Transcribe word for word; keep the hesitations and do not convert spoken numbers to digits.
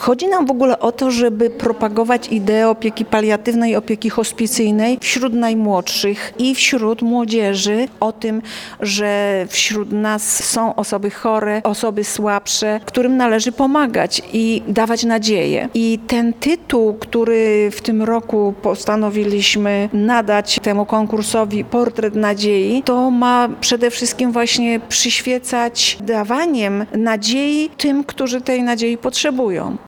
Chodzi nam w ogóle o to, żeby propagować ideę opieki paliatywnej, opieki hospicyjnej wśród najmłodszych i wśród młodzieży, o tym, że wśród nas są osoby chore, osoby słabsze, którym należy pomagać i dawać nadzieję. I ten tytuł, który w tym roku postanowiliśmy nadać temu konkursowi Portret Nadziei, to ma przede wszystkim właśnie przyświecać dawaniem nadziei tym, którzy tej nadziei potrzebują.